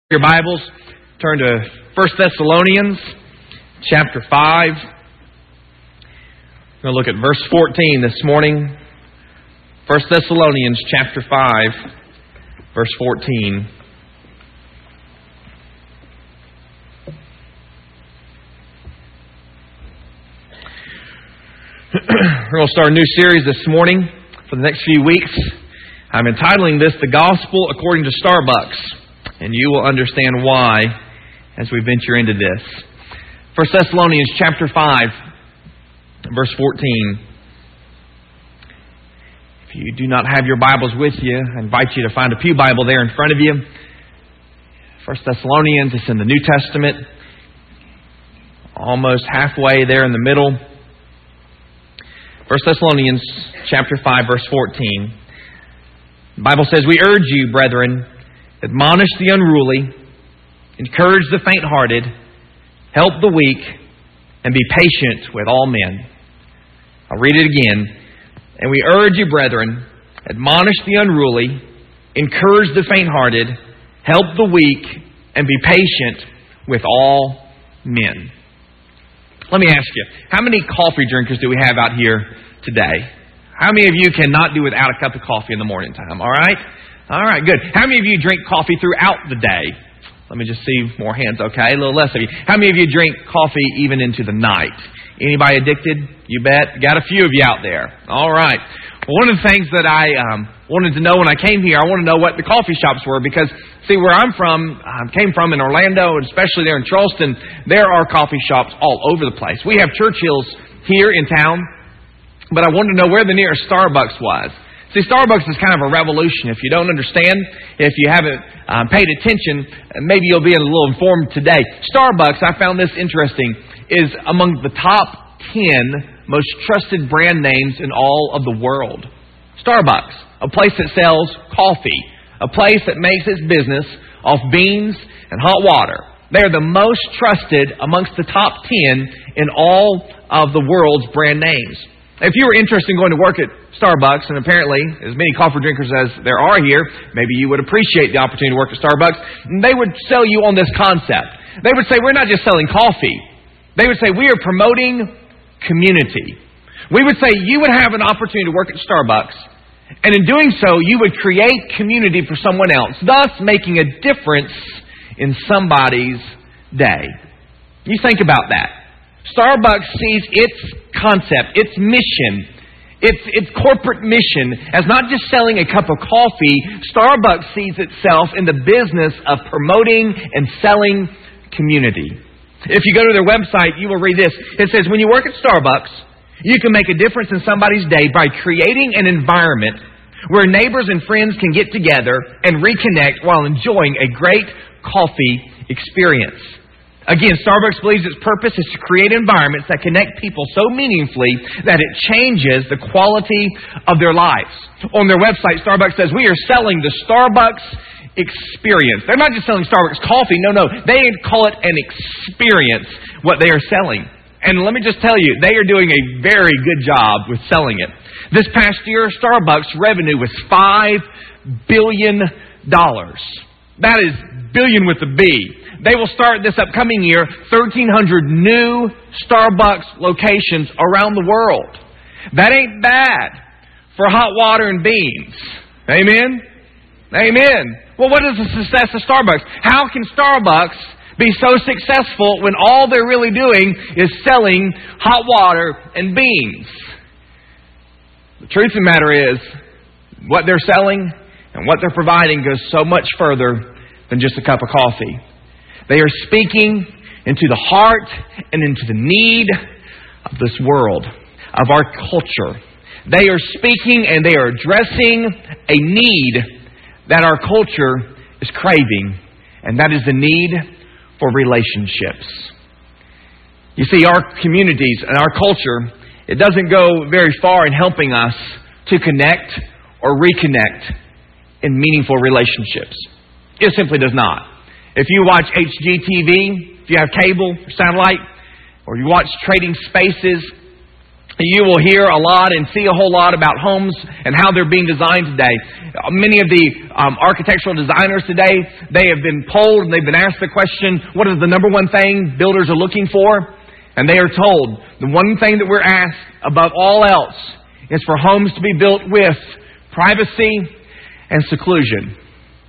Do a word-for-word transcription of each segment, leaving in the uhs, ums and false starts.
Your Bibles, turn to First Thessalonians chapter five. We're going to look at verse fourteen this morning. First Thessalonians chapter five, verse fourteen. We're going to start a new series this morning for the next few weeks. I'm entitling this The Gospel According to Starbucks. And you will understand why as we venture into this. First Thessalonians chapter five, verse fourteen. If you do not have your Bibles with you, I invite you to find a pew Bible there in front of you. First Thessalonians, it's in the New Testament. Almost halfway there in the middle. First Thessalonians chapter five, verse fourteen. The Bible says, "We urge you, brethren, admonish the unruly, encourage the faint-hearted, help the weak, and be patient with all men." I'll read it again. "And we urge you, brethren, admonish the unruly, encourage the faint-hearted, help the weak, and be patient with all men." Let me ask you, how many coffee drinkers do we have out here today? How many of you cannot do without a cup of coffee in the morning time, all right? All right, good. How many of you drink coffee throughout the day? Let me just see more hands, okay? A little less of you. How many of you drink coffee even into the night? Anybody addicted? You bet. Got a few of you out there. All right. Well, one of the things that I um, wanted to know when I came here, I want to know what the coffee shops were because, see, where I'm from, I came from in Orlando, and especially there in Charleston, there are coffee shops all over the place. We have Churchill's here in town, but I wanted to know where the nearest Starbucks was. See, Starbucks is kind of a revolution. If you don't understand, if you haven't um, paid attention, maybe you'll be a little informed today. Starbucks, I found this interesting, is among the top ten most trusted brand names in all of the world. Starbucks, a place that sells coffee, a place that makes its business off beans and hot water. They are the most trusted amongst the top ten in all of the world's brand names. If you were interested in going to work at Starbucks, and apparently as many coffee drinkers as there are here, maybe you would appreciate the opportunity to work at Starbucks, they would sell you on this concept. They would say, we're not just selling coffee. They would say, we are promoting community. We would say you would have an opportunity to work at Starbucks, and in doing so, you would create community for someone else, thus making a difference in somebody's day. You think about that. Starbucks sees its concept, its mission, its its corporate mission as not just selling a cup of coffee. Starbucks sees itself in the business of promoting and selling community. If you go to their website, you will read this. It says, when you work at Starbucks, you can make a difference in somebody's day by creating an environment where neighbors and friends can get together and reconnect while enjoying a great coffee experience. Again, Starbucks believes its purpose is to create environments that connect people so meaningfully that it changes the quality of their lives. On their website, Starbucks says, we are selling the Starbucks experience. They're not just selling Starbucks coffee. No, no. They call it an experience, what they are selling. And let me just tell you, they are doing a very good job with selling it. This past year, Starbucks revenue was five billion dollars. That is billion with a B. They will start this upcoming year thirteen hundred new Starbucks locations around the world. That ain't bad for hot water and beans. Amen? Amen. Well, what is the success of Starbucks? How can Starbucks be so successful when all they're really doing is selling hot water and beans? The truth of the matter is, what they're selling and what they're providing goes so much further than just a cup of coffee. They are speaking into the heart and into the need of this world, of our culture. They are speaking and they are addressing a need that our culture is craving, and that is the need for relationships. You see, our communities and our culture, it doesn't go very far in helping us to connect or reconnect in meaningful relationships. It simply does not. If you watch H G T V, if you have cable or satellite, or you watch Trading Spaces, You will hear a lot and see a whole lot about homes and how they're being designed today. Many of the um, architectural designers today, they have been polled and they've been asked the question, what is the number one thing builders are looking for? And they are told, the one thing that we're asked above all else is for homes to be built with privacy and seclusion.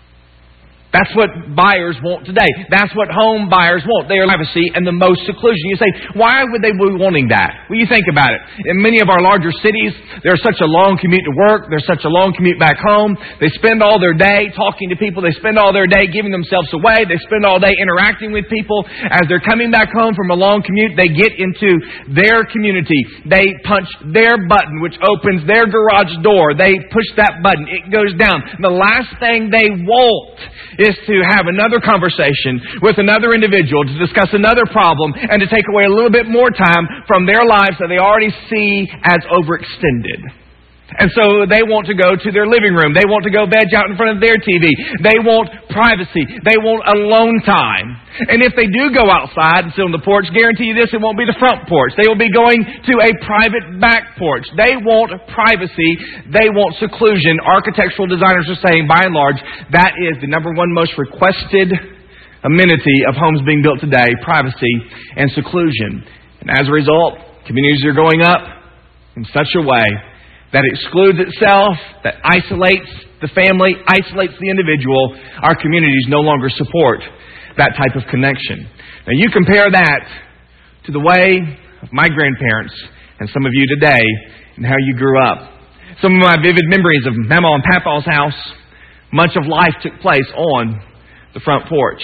That's what buyers want today. That's what home buyers want. They are privacy and the most seclusion. You say, why would they be wanting that? Well, you think about it. In many of our larger cities, there's such a long commute to work. There's such a long commute back home. They spend all their day talking to people. They spend all their day giving themselves away. They spend all day interacting with people. As they're coming back home from a long commute, they get into their community. They punch their button, which opens their garage door. They push that button. It goes down. The last thing they want is to have another conversation with another individual to discuss another problem and to take away a little bit more time from their lives that they already see as overextended. And so they want to go to their living room. They want to go veg out in front of their T V. They want privacy. They want alone time. And if they do go outside and sit on the porch, guarantee you this, it won't be the front porch. They will be going to a private back porch. They want privacy. They want seclusion. Architectural designers are saying, by and large, that is the number one most requested amenity of homes being built today, privacy and seclusion. And as a result, communities are going up in such a way that excludes itself, that isolates the family, isolates the individual. Our communities no longer support that type of connection. Now you compare that to the way of my grandparents and some of you today and how you grew up. Some of my vivid memories of Mama and Papa's house, much of life took place on the front porch.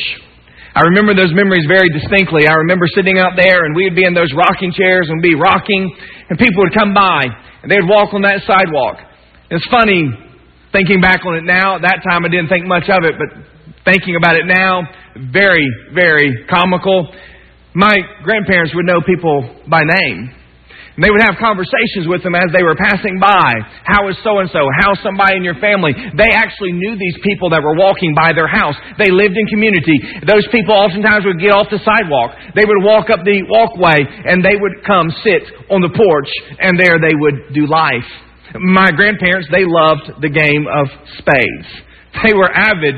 I remember those memories very distinctly. I remember sitting out there and we would be in those rocking chairs and be rocking and people would come by and they'd walk on that sidewalk. It's funny thinking back on it now. At that time I didn't think much of it, but thinking about it now, very, very comical. My grandparents would know people by name. And they would have conversations with them as they were passing by. How is so-and-so? How's somebody in your family? They actually knew these people that were walking by their house. They lived in community. Those people oftentimes would get off the sidewalk. They would walk up the walkway and they would come sit on the porch and there they would do life. My grandparents, they loved the game of spades. They were avid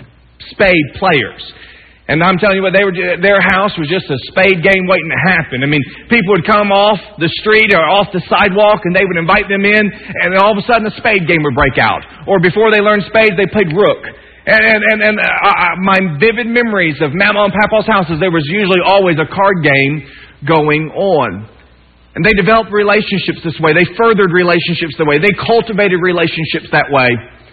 spade players. And I'm telling you what, they were, their house was just a spade game waiting to happen. I mean, people would come off the street or off the sidewalk and they would invite them in and then all of a sudden a spade game would break out. Or before they learned spades, they played rook. And, and, and, and uh, my vivid memories of Mama and Papa's houses, there was usually always a card game going on. And they developed relationships this way. They furthered relationships that way. They cultivated relationships that way.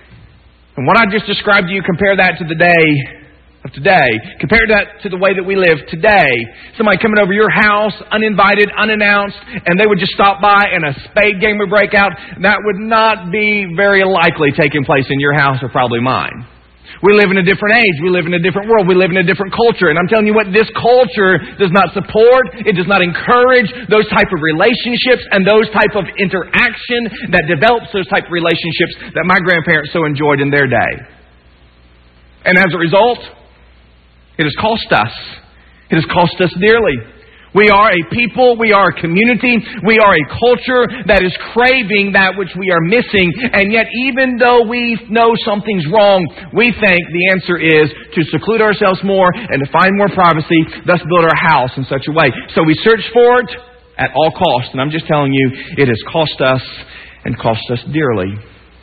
And what I just described to you, compare that to the day of today. Compare that to the way that we live today. Somebody coming over your house, uninvited, unannounced, and they would just stop by and a spade game would break out. That would not be very likely taking place in your house or probably mine. We live in a different age. We live in a different world. We live in a different culture. And I'm telling you what, this culture does not support, it does not encourage those type of relationships and those type of interaction that develops those type of relationships that my grandparents so enjoyed in their day. And as a result, it has cost us. It has cost us dearly. We are a people, we are a community, we are a culture that is craving that which we are missing. And yet, even though we know something's wrong, we think the answer is to seclude ourselves more and to find more privacy, thus build our house in such a way. So we search for it at all costs. And I'm just telling you, it has cost us and cost us dearly.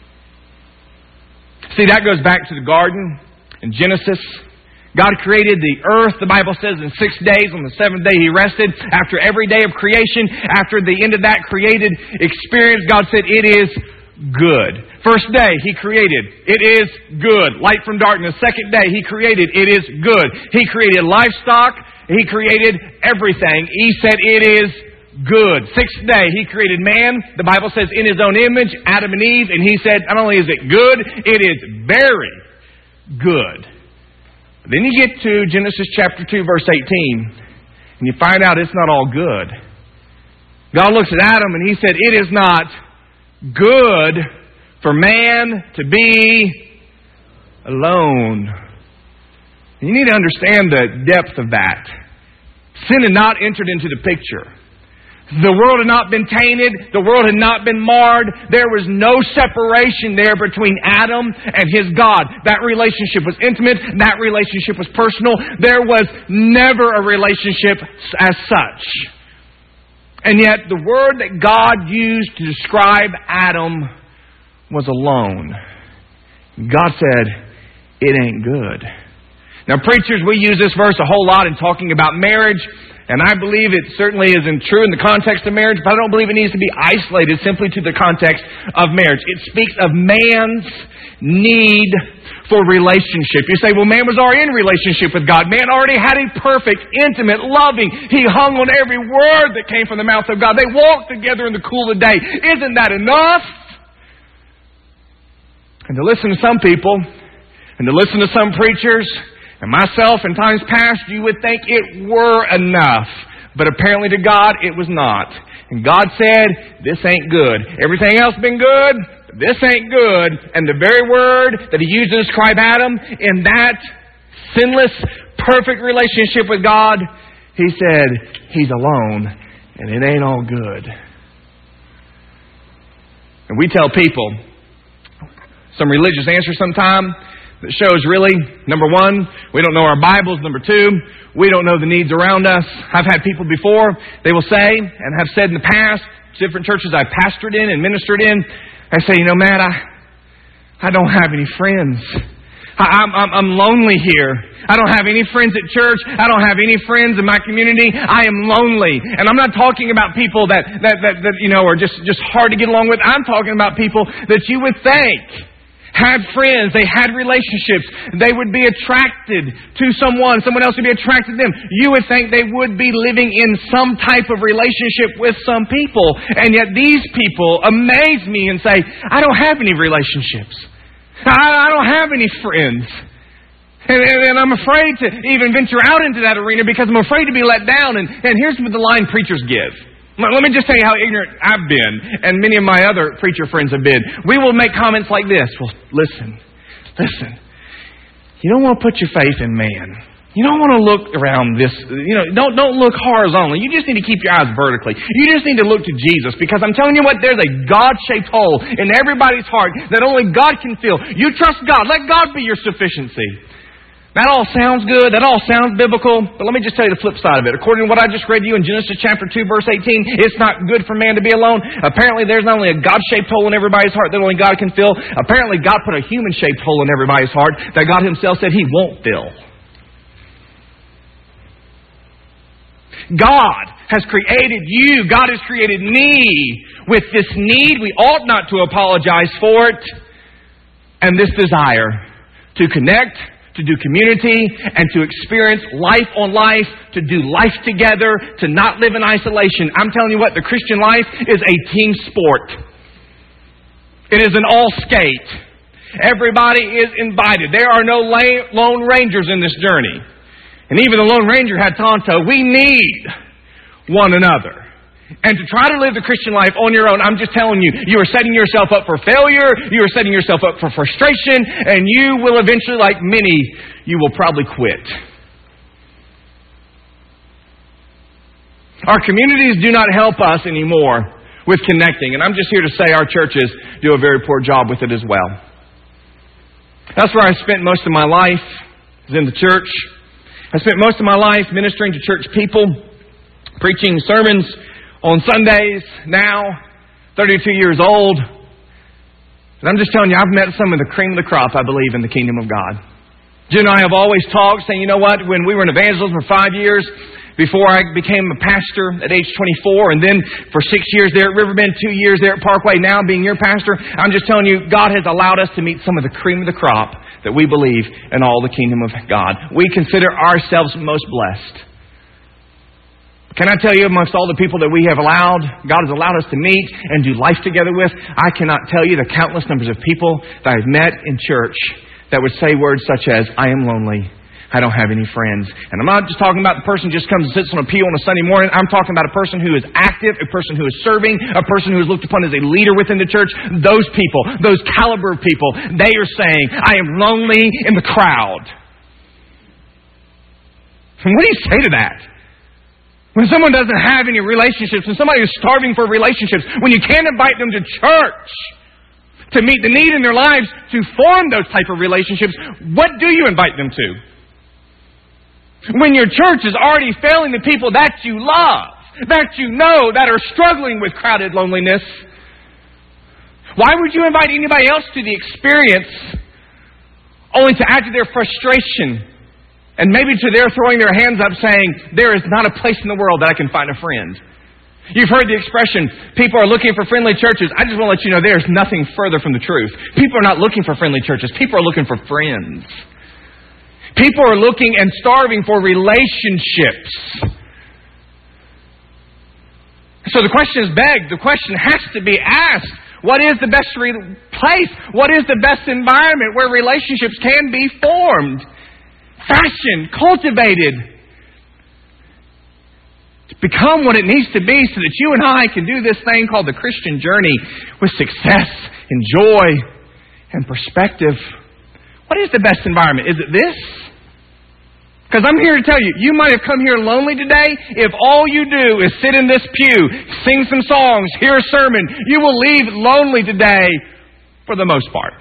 See, that goes back to the garden in Genesis. God created the earth, the Bible says, in six days. On the seventh day He rested. After every day of creation, after the end of that created experience, God said, it is good. First day, He created. It is good. Light from darkness. Second day, He created. It is good. He created livestock. He created everything. He said, it is good. Sixth day, He created man. The Bible says, in His own image, Adam and Eve. And He said, not only is it good, it is very good. Then you get to Genesis chapter two, verse eighteen, and you find out it's not all good. God looks at Adam and He said, it is not good for man to be alone. And you need to understand the depth of that. Sin had not entered into the picture. The world had not been tainted. The world had not been marred. There was no separation there between Adam and his God. That relationship was intimate. That relationship was personal. There was never a relationship as such. And yet the word that God used to describe Adam was alone. God said, it ain't good. Now, preachers, we use this verse a whole lot in talking about marriage. And I believe it certainly isn't true in the context of marriage, but I don't believe it needs to be isolated simply to the context of marriage. It speaks of man's need for relationship. You say, well, man was already in relationship with God. Man already had a perfect, intimate, loving. He hung on every word that came from the mouth of God. They walked together in the cool of the day. Isn't that enough? And to listen to some people, and to listen to some preachers, and myself in times past, you would think it were enough. But apparently to God, it was not. And God said, this ain't good. Everything else been good, but this ain't good. And the very word that He used to describe Adam, in that sinless, perfect relationship with God, He said, he's alone, and it ain't all good. And we tell people some religious answer sometime that shows really, number one, we don't know our Bibles. Number two, we don't know the needs around us. I've had people before, they will say, and have said in the past, different churches I've pastored in and ministered in, they say, you know, Matt, I, I don't have any friends. I, I'm, I'm, I'm lonely here. I don't have any friends at church. I don't have any friends in my community. I am lonely. And I'm not talking about people that, that, that, that you know, are just, just hard to get along with. I'm talking about people that you would think had friends, they had relationships, they would be attracted to someone, someone else would be attracted to them. You would think they would be living in some type of relationship with some people. And yet these people amaze me and say, I don't have any relationships. I, I don't have any friends. And, and, and I'm afraid to even venture out into that arena because I'm afraid to be let down. And, and here's what the line preachers give. Let me just tell you how ignorant I've been, and many of my other preacher friends have been. We will make comments like this. Well, listen, listen. You don't want to put your faith in man. You don't want to look around this, you know, don't, don't look horizontally. You just need to keep your eyes vertically. You just need to look to Jesus, because I'm telling you what, there's a God-shaped hole in everybody's heart that only God can fill. You trust God. Let God be your sufficiency. That all sounds good. That all sounds biblical. But let me just tell you the flip side of it. According to what I just read to you in Genesis chapter two, verse eighteen, it's not good for man to be alone. Apparently there's not only a God-shaped hole in everybody's heart that only God can fill. Apparently God put a human-shaped hole in everybody's heart that God Himself said He won't fill. God has created you. God has created me with this need. We ought not to apologize for it. And this desire to connect, to do community, and to experience life on life, to do life together, to not live in isolation. I'm telling you what, the Christian life is a team sport. It is an all skate. Everybody is invited. There are no lone rangers in this journey. And even the Lone Ranger had Tonto. We need one another. And to try to live the Christian life on your own, I'm just telling you, you are setting yourself up for failure, you are setting yourself up for frustration, and you will eventually, like many, you will probably quit. Our communities do not help us anymore with connecting, and I'm just here to say our churches do a very poor job with it as well. That's where I spent most of my life, is in the church. I spent most of my life ministering to church people, preaching sermons on Sundays, now, thirty-two years old. And I'm just telling you, I've met some of the cream of the crop, I believe, in the kingdom of God. Jim and I have always talked, saying, you know what, when we were in evangelism for five years, before I became a pastor at age twenty-four, and then for six years there at Riverbend, two years there at Parkway, now being your pastor, I'm just telling you, God has allowed us to meet some of the cream of the crop that we believe in all the kingdom of God. We consider ourselves most blessed. Can I tell you, amongst all the people that we have allowed, God has allowed us to meet and do life together with, I cannot tell you the countless numbers of people that I've met in church that would say words such as, I am lonely, I don't have any friends. And I'm not just talking about the person who just comes and sits on a pew on a Sunday morning. I'm talking about a person who is active, a person who is serving, a person who is looked upon as a leader within the church. Those people, those caliber of people, they are saying, I am lonely in the crowd. And what do you say to that? When someone doesn't have any relationships, when somebody is starving for relationships, when you can't invite them to church to meet the need in their lives to form those type of relationships, what do you invite them to? When your church is already failing the people that you love, that you know, that are struggling with crowded loneliness, why would you invite anybody else to the experience only to add to their frustration and maybe to their throwing their hands up saying, there is not a place in the world that I can find a friend? You've heard the expression, people are looking for friendly churches. I just want to let you know there's nothing further from the truth. People are not looking for friendly churches. People are looking for friends. People are looking and starving for relationships. So the question is begged. The question has to be asked. What is the best re- place? What is the best environment where relationships can be formed, fashioned, cultivated, to become what it needs to be so that you and I can do this thing called the Christian journey with success and joy and perspective? What is the best environment? Is it this? Because I'm here to tell you, you might have come here lonely today. If all you do is sit in this pew, sing some songs, hear a sermon, you will leave lonely today for the most part.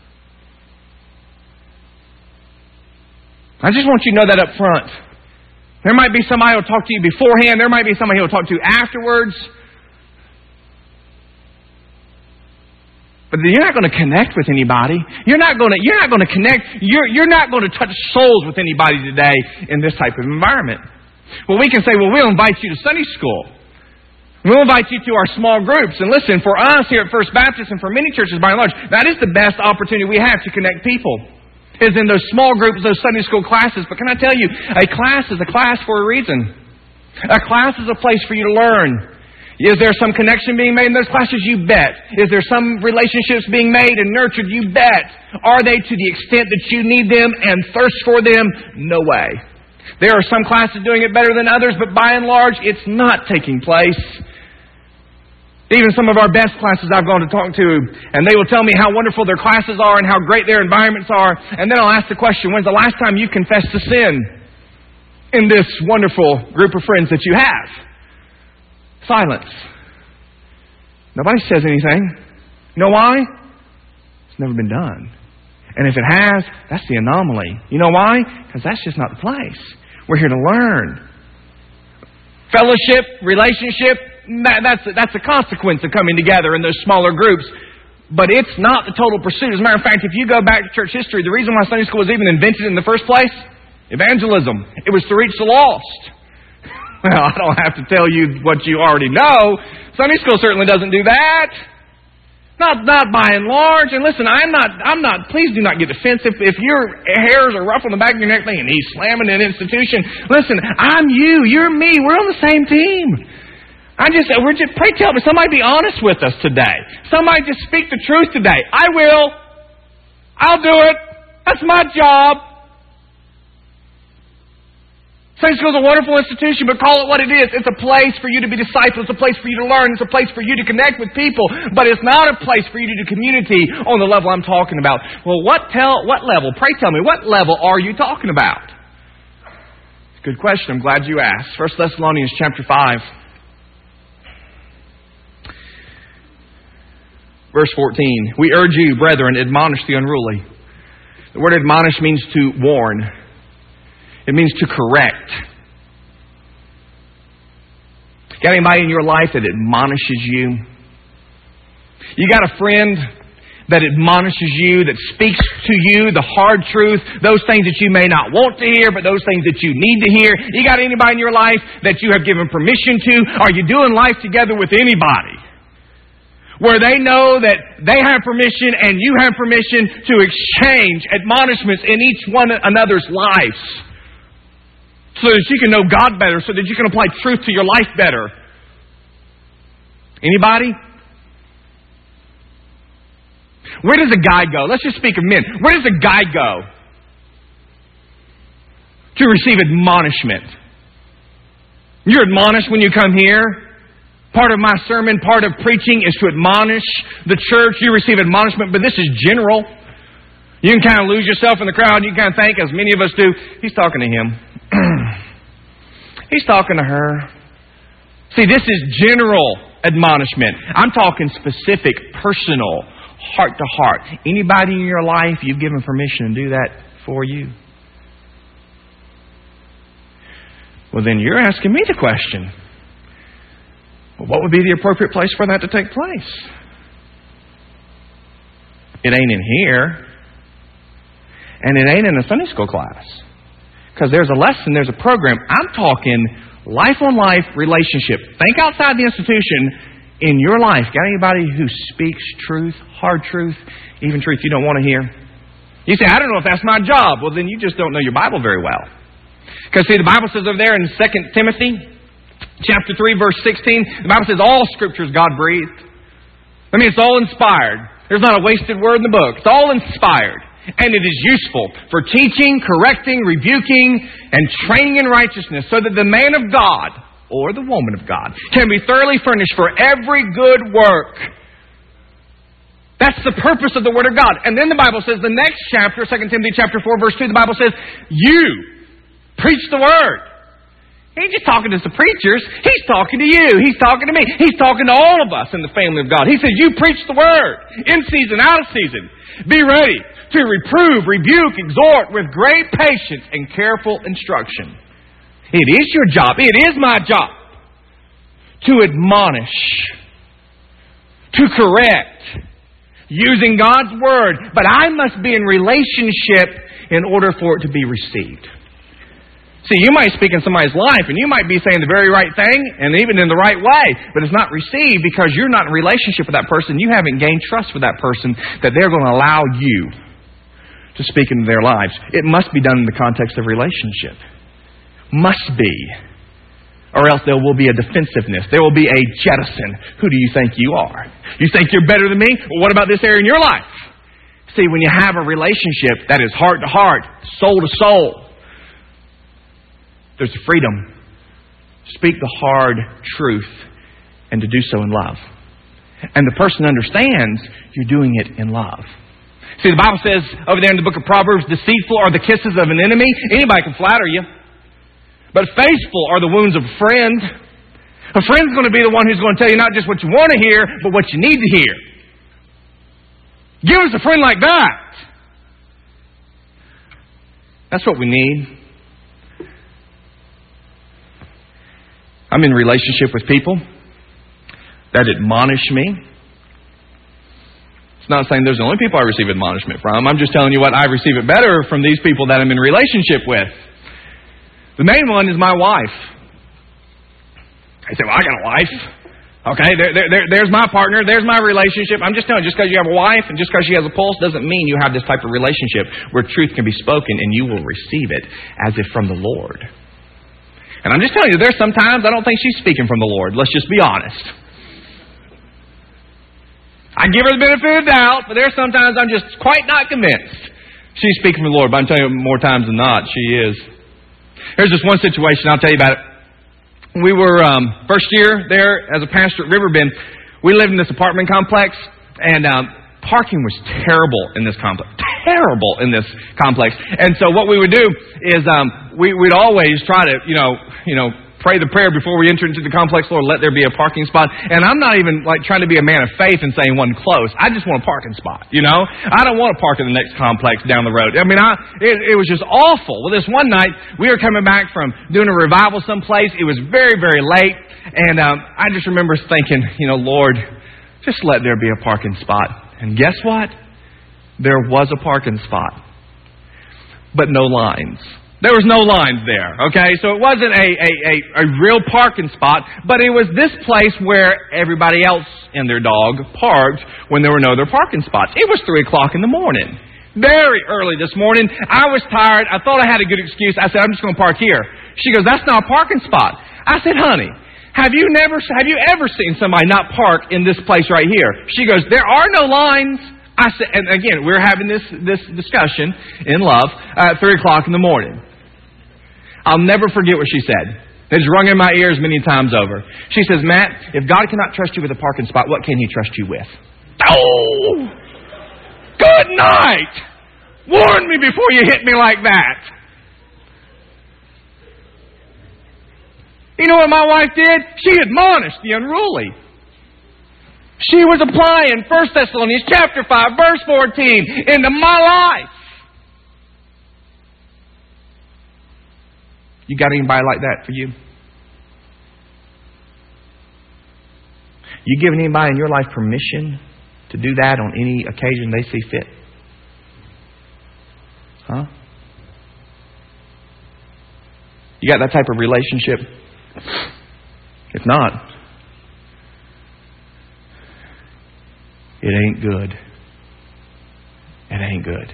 I just want you to know that up front. There might be somebody who will talk to you beforehand. There might be somebody who will talk to you afterwards. But you're not going to connect with anybody. You're not going to, you're not going to connect. You're, you're not going to touch souls with anybody today in this type of environment. Well, we can say, well, we'll invite you to Sunday school. We'll invite you to our small groups. And listen, for us here at First Baptist and for many churches by and large, that is the best opportunity we have to connect people, is in those small groups, those Sunday school classes. But can I tell you, a class is a class for a reason. A class is a place for you to learn. Is there some connection being made in those classes? You bet. Is there some relationships being made and nurtured? You bet. Are they to the extent that you need them and thirst for them? No way. There are some classes doing it better than others, but by and large, it's not taking place. Even some of our best classes I've gone to talk to, and they will tell me how wonderful their classes are and how great their environments are. And then I'll ask the question, when's the last time you confessed to sin in this wonderful group of friends that you have? Silence. Nobody says anything. You know why? It's never been done. And if it has, that's the anomaly. You know why? Because that's just not the place. We're here to learn. Fellowship, relationship, that, that's, that's a consequence of coming together in those smaller groups. But it's not the total pursuit. As a matter of fact, if you go back to church history, the reason why Sunday school was even invented in the first place, evangelism. It was to reach the lost. Well, I don't have to tell you what you already know. Sunday school certainly doesn't do that. Not not by and large. And listen, I'm not, I'm not, please do not get defensive. If your hairs are ruffled in the back of your neck thinking he's slamming an institution, listen, I'm you, you're me, we're on the same team. I just, we're just, pray tell me, somebody be honest with us today. Somebody just speak the truth today. I will. I'll do it. That's my job. Sunday school is a wonderful institution, but call it what it is. It's a place for you to be disciples. It's a place for you to learn. It's a place for you to connect with people. But it's not a place for you to do community on the level I'm talking about. Well, what tell what level? Pray tell me, what level are you talking about? It's a good question. I'm glad you asked. First Thessalonians chapter five. Verse fourteen. We urge you, brethren, admonish the unruly. The word admonish means to warn. It means to correct. Got anybody in your life that admonishes you? You got a friend that admonishes you, that speaks to you the hard truth, those things that you may not want to hear, but those things that you need to hear? You got anybody in your life that you have given permission to? Are you doing life together with anybody where they know that they have permission and you have permission to exchange admonishments in each one another's lives? So that you can know God better, so that you can apply truth to your life better. Anybody? Where does a guy go? Let's just speak of men. Where does a guy go to receive admonishment? You're admonished when you come here. Part of my sermon, part of preaching is to admonish the church. You receive admonishment, but this is general. You can kind of lose yourself in the crowd. You can kind of think, as many of us do, he's talking to him. He's talking to her. See, this is general admonishment. I'm talking specific, personal, heart to heart. Anybody in your life, you've given permission to do that for you? Well, then you're asking me the question. Well, what would be the appropriate place for that to take place? It ain't in here. And it ain't in a Sunday school class. Because there's a lesson, there's a program. I'm talking life-on-life relationship. Think outside the institution in your life. Got anybody who speaks truth, hard truth, even truth you don't want to hear? You say, I don't know if that's my job. Well, then you just don't know your Bible very well. Because see, the Bible says over there in Second Timothy chapter three, verse sixteen, the Bible says all Scripture is God-breathed. I mean, it's all inspired. There's not a wasted word in the book. It's all inspired. And it is useful for teaching, correcting, rebuking, and training in righteousness, so that the man of God, or the woman of God, can be thoroughly furnished for every good work. That's the purpose of the Word of God. And then the Bible says, the next chapter, Second Timothy chapter four, verse two, the Bible says, you preach the Word. He ain't just talking to the preachers. He's talking to you. He's talking to me. He's talking to all of us in the family of God. He says, you preach the Word in season, out of season. Be ready to reprove, rebuke, exhort with great patience and careful instruction. It is your job. It is my job to admonish, to correct, using God's Word. But I must be in relationship in order for it to be received. See, you might speak in somebody's life and you might be saying the very right thing and even in the right way, but it's not received because you're not in relationship with that person. You haven't gained trust with that person that they're going to allow you to speak into their lives. It must be done in the context of relationship. Must be. Or else there will be a defensiveness. There will be a jettison. Who do you think you are? You think you're better than me? Well, what about this area in your life? See, when you have a relationship that is heart to heart, soul to soul, there's freedom to speak the hard truth and to do so in love. And the person understands you're doing it in love. See, the Bible says over there in the book of Proverbs, deceitful are the kisses of an enemy. Anybody can flatter you. But faithful are the wounds of a friend. A friend's going to be the one who's going to tell you not just what you want to hear, but what you need to hear. Give us a friend like that. That's what we need. I'm in relationship with people that admonish me. It's not saying there's the only people I receive admonishment from. I'm just telling you what, I receive it better from these people that I'm in relationship with. The main one is my wife. I say, well, I got a wife. Okay, there, there, there, there's my partner. There's my relationship. I'm just telling you, just because you have a wife and just because she has a pulse doesn't mean you have this type of relationship where truth can be spoken and you will receive it as if from the Lord. And I'm just telling you, there's sometimes I don't think she's speaking from the Lord. Let's just be honest. I give her the benefit of the doubt, but there's sometimes I'm just quite not convinced she's speaking from the Lord. But I'm telling you, more times than not, she is. Here's just one situation. I'll tell you about it. We were, um, first year there as a pastor at Riverbend, we lived in this apartment complex, and um, parking was terrible in this complex. Terrible in this complex. And so what we would do is um, we, we'd always try to, you know, you know, pray the prayer before we enter into the complex. Lord, let there be a parking spot. And I'm not even like trying to be a man of faith and saying one close. I just want a parking spot, you know. I don't want to park in the next complex down the road. I mean, I it, it was just awful. Well, this one night, we were coming back from doing a revival someplace. It was very, very late. And um, I just remember thinking, you know, Lord, just let there be a parking spot. And guess what? There was a parking spot. But no lines. There was no lines there, okay? So it wasn't a, a, a, a real parking spot, but it was this place where everybody else and their dog parked when there were no other parking spots. It was three o'clock in the morning. Very early this morning. I was tired. I thought I had a good excuse. I said, I'm just going to park here. She goes, that's not a parking spot. I said, honey, have you never, have you ever seen somebody not park in this place right here? She goes, there are no lines. I said, and again, we're having this, this discussion in love at three o'clock in the morning. I'll never forget what she said. It's rung in my ears many times over. She says, Matt, if God cannot trust you with a parking spot, what can He trust you with? Oh! Good night! Warn me before you hit me like that. You know what my wife did? She admonished the unruly. She was applying First Thessalonians chapter five, verse fourteen into my life. You got anybody like that for you? You giving anybody in your life permission to do that on any occasion they see fit? Huh? You got that type of relationship? If not, it ain't good. It ain't good.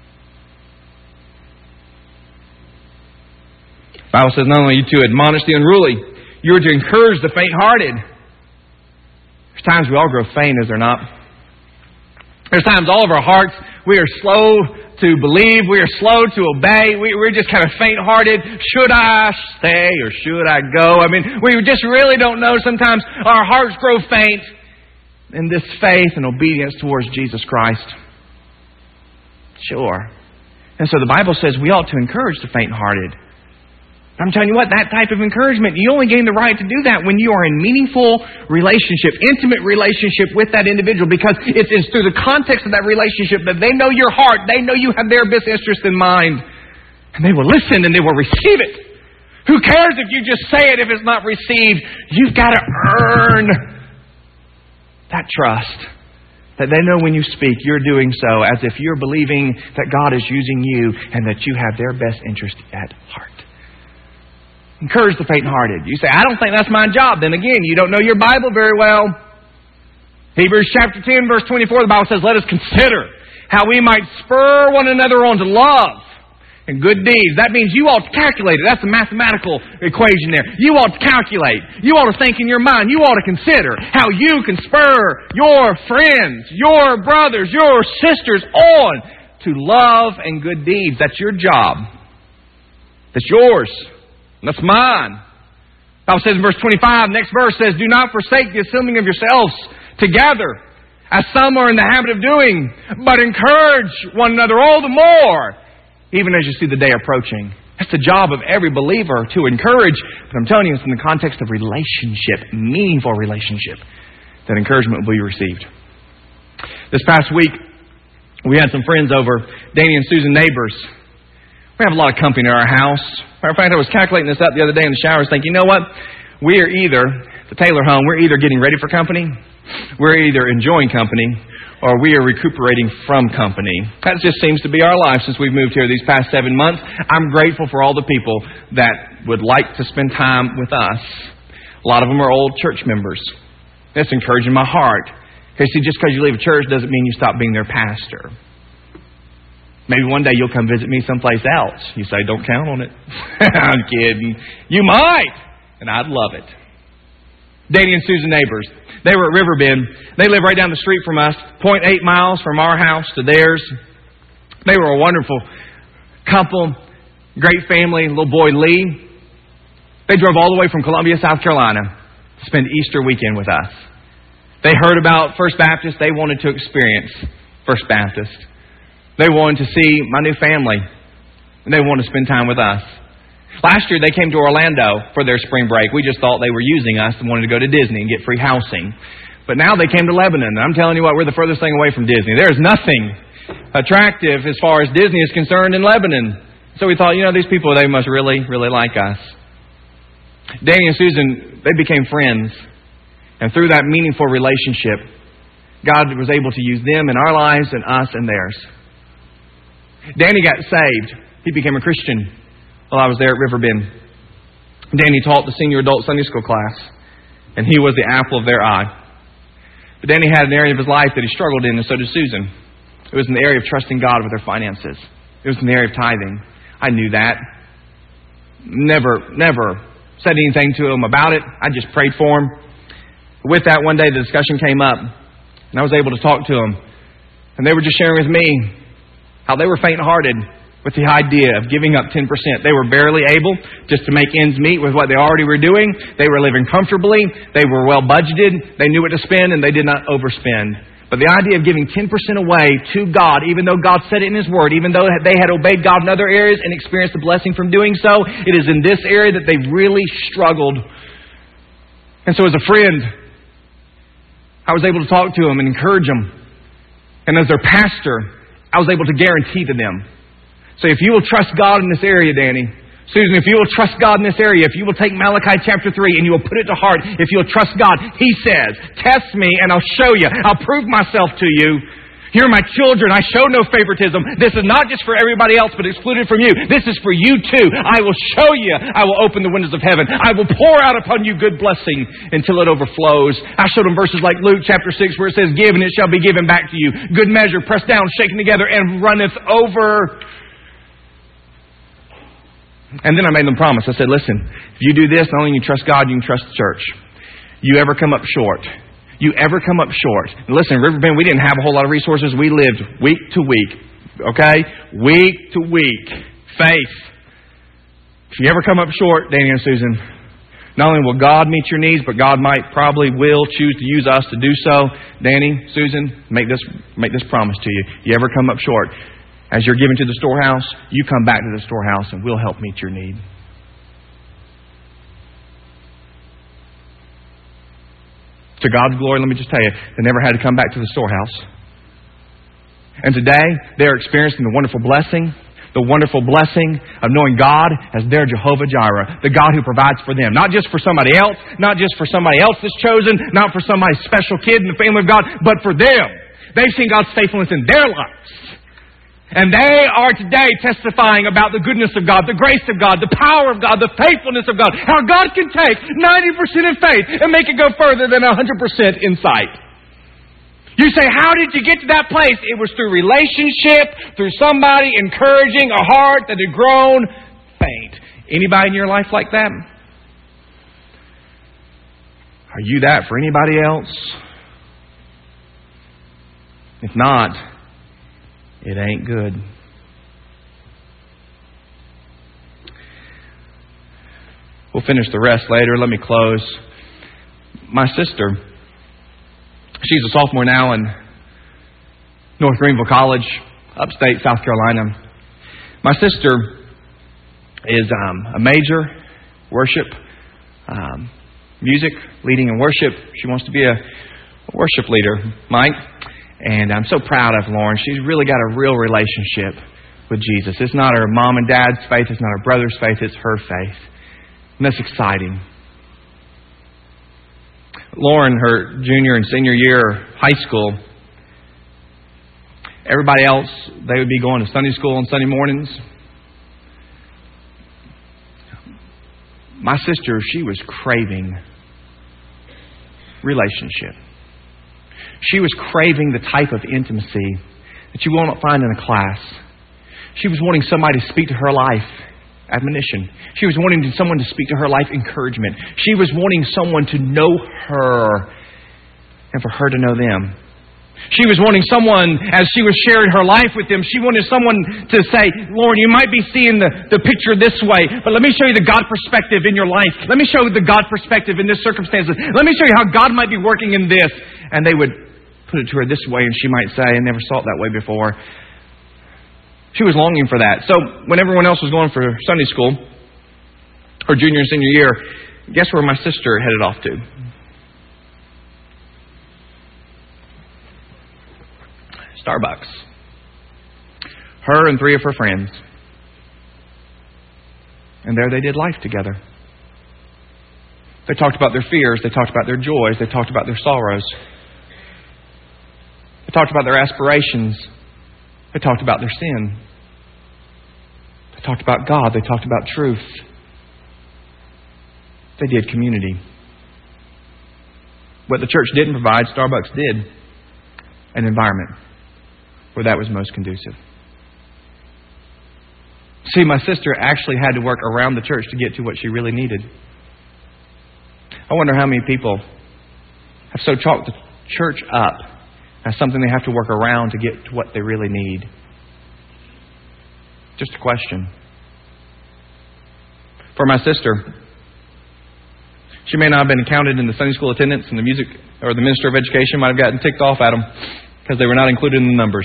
The Bible says not only are you to admonish the unruly, you are to encourage the faint-hearted. There's times we all grow faint, is there not? There's times all of our hearts, we are slow to believe, we are slow to obey, we, we're just kind of faint-hearted. Should I stay or should I go? I mean, we just really don't know. Sometimes our hearts grow faint in this faith and obedience towards Jesus Christ. Sure. And so the Bible says we ought to encourage the faint-hearted. I'm telling you what, that type of encouragement, you only gain the right to do that when you are in meaningful relationship, intimate relationship with that individual, because it's, it's through the context of that relationship that they know your heart, they know you have their best interest in mind, and they will listen and they will receive it. Who cares if you just say it if it's not received? You've got to earn that trust. That they know when you speak, you're doing so as if you're believing that God is using you and that you have their best interest at heart. Encourage the faint-hearted. You say, I don't think that's my job. Then again, you don't know your Bible very well. Hebrews chapter ten, verse twenty-four, the Bible says, let us consider how we might spur one another on to love and good deeds. That means you ought to calculate it. That's a mathematical equation there. You ought to calculate. You ought to think in your mind. You ought to consider how you can spur your friends, your brothers, your sisters on to love and good deeds. That's your job. That's yours. That's mine. The Bible says in verse twenty-five, next verse says, do not forsake the assembling of yourselves together, as some are in the habit of doing, but encourage one another all the more, even as you see the day approaching. That's the job of every believer, to encourage. But I'm telling you, it's in the context of relationship, meaningful relationship, that encouragement will be received. This past week, we had some friends over, Danny and Susan Neighbors. We have a lot of company in our house. Matter of fact, I was calculating this up the other day in the shower. I was thinking, you know what? We are either, the Taylor home, we're either getting ready for company, we're either enjoying company, or we are recuperating from company. That just seems to be our life since we've moved here these past seven months. I'm grateful for all the people that would like to spend time with us. A lot of them are old church members. That's encouraging my heart. Because see, just because you leave a church doesn't mean you stop being their pastor. Maybe one day you'll come visit me someplace else. You say, don't count on it. I'm kidding. You might. And I'd love it. Danny and Susan Neighbors. They were at Riverbend. They live right down the street from us. zero point eight miles from our house to theirs. They were a wonderful couple. Great family. Little boy Lee. They drove all the way from Columbia, South Carolina to spend Easter weekend with us. They heard about First Baptist. They wanted to experience First Baptist. They wanted to see my new family. And they wanted to spend time with us. Last year, they came to Orlando for their spring break. We just thought they were using us and wanted to go to Disney and get free housing. But now they came to Lebanon. And I'm telling you what, we're the furthest thing away from Disney. There's nothing attractive as far as Disney is concerned in Lebanon. So we thought, you know, these people, they must really, really like us. Danny and Susan, they became friends. And through that meaningful relationship, God was able to use them in our lives and us and theirs. Danny got saved. He became a Christian while I was there at Riverbend. Danny taught the senior adult Sunday school class, and he was the apple of their eye. But Danny had an area of his life that he struggled in, and so did Susan. It was in the area of trusting God with their finances. It was in the area of tithing. I knew that. Never, never said anything to him about it. I just prayed for him. With that, one day the discussion came up, and I was able to talk to him. And they were just sharing with me how they were faint-hearted with the idea of giving up ten percent. They were barely able just to make ends meet with what they already were doing. They were living comfortably. They were well budgeted. They knew what to spend, and they did not overspend. But the idea of giving ten percent away to God, even though God said it in His Word, even though they had obeyed God in other areas and experienced the blessing from doing so, it is in this area that they really struggled. And so as a friend, I was able to talk to them and encourage them. And as their pastor, I was able to guarantee to them. So if you will trust God in this area, Danny, Susan, if you will trust God in this area, if you will take Malachi chapter three and you will put it to heart, if you will trust God, He says, test me and I'll show you. I'll prove myself to you. You're my children. I show no favoritism. This is not just for everybody else, but excluded from you. This is for you too. I will show you. I will open the windows of heaven. I will pour out upon you good blessing until it overflows. I showed them verses like Luke chapter six where it says, give and it shall be given back to you. Good measure, pressed down, shaken together, and runneth over. And then I made them promise. I said, listen, if you do this, not only can you trust God, you can trust the church. You ever come up short, you ever come up short. And listen, Riverbend, we didn't have a whole lot of resources. We lived week to week. Okay? Week to week. Faith. If you ever come up short, Danny and Susan, not only will God meet your needs, but God might, probably will choose to use us to do so. Danny, Susan, make this, make this promise to you. You ever come up short, as you're giving to the storehouse, you come back to the storehouse and we'll help meet your need. To God's glory, let me just tell you, they never had to come back to the storehouse. And today, they're experiencing the wonderful blessing, the wonderful blessing of knowing God as their Jehovah Jireh, the God who provides for them. Not just for somebody else, not just for somebody else that's chosen, not for somebody's special kid in the family of God, but for them. They've seen God's faithfulness in their lives. And they are today testifying about the goodness of God, the grace of God, the power of God, the faithfulness of God. How God can take ninety percent in faith and make it go further than one hundred percent in sight. You say, how did you get to that place? It was through relationship, through somebody encouraging a heart that had grown faint. Anybody in your life like that? Are you that for anybody else? If not, it ain't good. We'll finish the rest later. Let me close. My sister, she's a sophomore now in North Greenville College, upstate South Carolina. My sister is um, a major worship, um, music, leading in worship. She wants to be a, a worship leader, Mike. And I'm so proud of Lauren. She's really got a real relationship with Jesus. It's not her mom and dad's faith. It's not her brother's faith. It's her faith. And that's exciting. Lauren, her junior and senior year of high school, everybody else, they would be going to Sunday school on Sunday mornings. My sister, she was craving relationship. She was craving the type of intimacy that you will not find in a class. She was wanting somebody to speak to her life, admonition. She was wanting someone to speak to her life, encouragement. She was wanting someone to know her and for her to know them. She was wanting someone, as she was sharing her life with them, she wanted someone to say, Lauren, you might be seeing the, the picture this way, but let me show you the God perspective in your life. Let me show you the God perspective in this circumstance. Let me show you how God might be working in this. And they would put it to her this way, and she might say, I never saw it that way before. She was longing for that. So when everyone else was going for Sunday school, her junior and senior year, guess where my sister headed off to? Starbucks. Her and three of her friends. And there they did life together. They talked about their fears. They talked about their joys. They talked about their sorrows. They talked about their aspirations. They talked about their sin. They talked about God. They talked about truth. They did community. What the church didn't provide, Starbucks did. An environment where that was most conducive. See, my sister actually had to work around the church to get to what she really needed. I wonder how many people have so chalked the church up as something they have to work around to get to what they really need. Just a question. For my sister, she may not have been counted in the Sunday school attendance and the music or the minister of education might have gotten ticked off at them because they were not included in the numbers.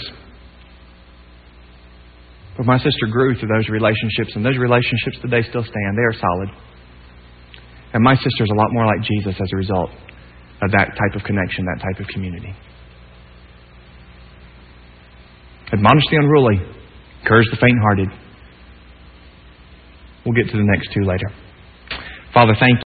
But my sister grew through those relationships, and those relationships today still stand. They are solid. And my sister's a lot more like Jesus as a result of that type of connection, that type of community. Admonish the unruly. Encourage the faint-hearted. We'll get to the next two later. Father, thank you.